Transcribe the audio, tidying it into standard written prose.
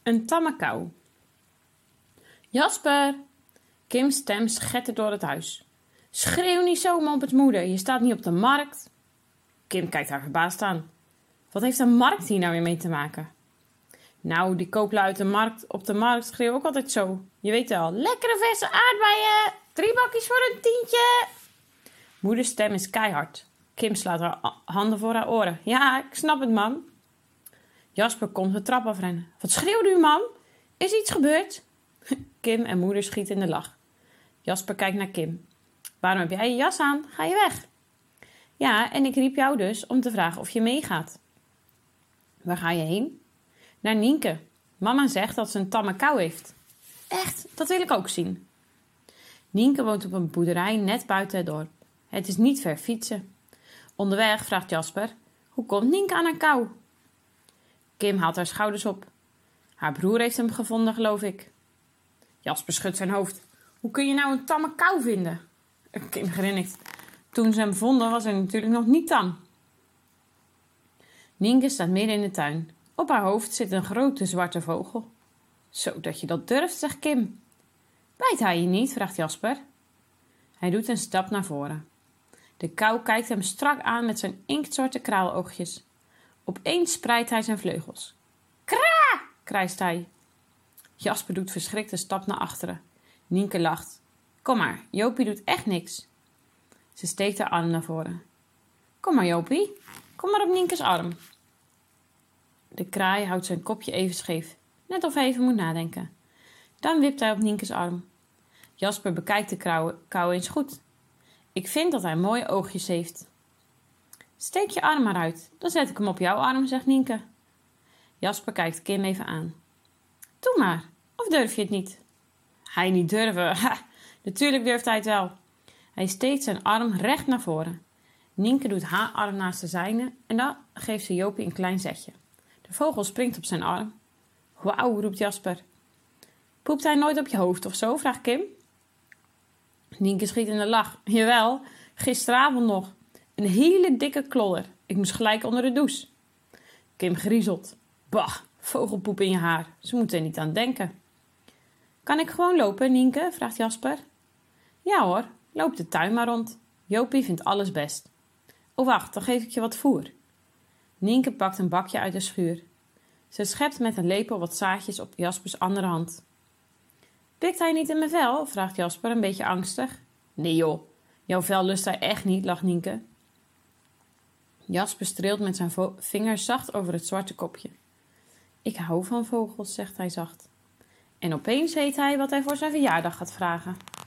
Een tamme kou. Jasper! Kim's stem schettert door het huis. Schreeuw niet zo, mompert moeder. Je staat niet op de markt. Kim kijkt haar verbaasd aan. Wat heeft een markt hier nou weer mee te maken? Nou, die kooplui uit de markt op de markt schreeuwen ook altijd zo. Je weet wel, lekkere verse aardbeien. 3 bakjes voor een tientje. Moeders stem is keihard. Kim slaat haar handen voor haar oren. Ja, ik snap het, mam. Jasper komt de trap afrennen. Wat schreeuwt u, mam? Is iets gebeurd? Kim en moeder schieten in de lach. Jasper kijkt naar Kim. Waarom heb jij je jas aan? Ga je weg? Ja, en ik riep jou dus om te vragen of je meegaat. Waar ga je heen? Naar Nienke. Mama zegt dat ze een tamme kou heeft. Echt? Dat wil ik ook zien. Nienke woont op een boerderij net buiten het dorp. Het is niet ver fietsen. Onderweg vraagt Jasper: hoe komt Nienke aan haar kou? Kim haalt haar schouders op. Haar broer heeft hem gevonden, geloof ik. Jasper schudt zijn hoofd. Hoe kun je nou een tamme kou vinden? Kim grinnikt. Toen ze hem vonden was hij natuurlijk nog niet tam. Nienke staat midden in de tuin. Op haar hoofd zit een grote zwarte vogel. Zo dat je dat durft, zegt Kim. Bijt hij je niet? Vraagt Jasper. Hij doet een stap naar voren. De kou kijkt hem strak aan met zijn inktzwarte kraaloogjes. Opeens spreidt hij zijn vleugels. Kraa! krijst hij. Jasper doet verschrikt een stap naar achteren. Nienke lacht. Kom maar, Jopie doet echt niks. Ze steekt haar arm naar voren. Kom maar, Jopie. Kom maar op Nienkes arm. De kraai houdt zijn kopje even scheef, net of hij even moet nadenken. Dan wipt hij op Nienkes arm. Jasper bekijkt de kou eens goed. Ik vind dat hij mooie oogjes heeft. Steek je arm maar uit, dan zet ik hem op jouw arm, zegt Nienke. Jasper kijkt Kim even aan. Doe maar, of durf je het niet? Hij niet durven, ha, natuurlijk durft hij het wel. Hij steekt zijn arm recht naar voren. Nienke doet haar arm naast de zijne en dan geeft ze Jopie een klein zetje. De vogel springt op zijn arm. Wauw, roept Jasper. Poept hij nooit op je hoofd of zo, vraagt Kim. Nienke schiet in de lach. Jawel, gisteravond nog. Een hele dikke klodder. Ik moest gelijk onder de douche. Kim griezelt. Bah, vogelpoep in je haar. Ze moeten er niet aan denken. Kan ik gewoon lopen, Nienke? Vraagt Jasper. Ja hoor, loop de tuin maar rond. Jopie vindt alles best. Oh wacht, dan geef ik je wat voer. Nienke pakt een bakje uit de schuur. Ze schept met een lepel wat zaadjes op Jaspers andere hand. Pikt hij niet in mijn vel? Vraagt Jasper een beetje angstig. Nee joh, jouw vel lust hij echt niet, lacht Nienke. Jasper streelt met zijn vingers zacht over het zwarte kopje. Ik hou van vogels, zegt hij zacht. En opeens weet hij wat hij voor zijn verjaardag gaat vragen.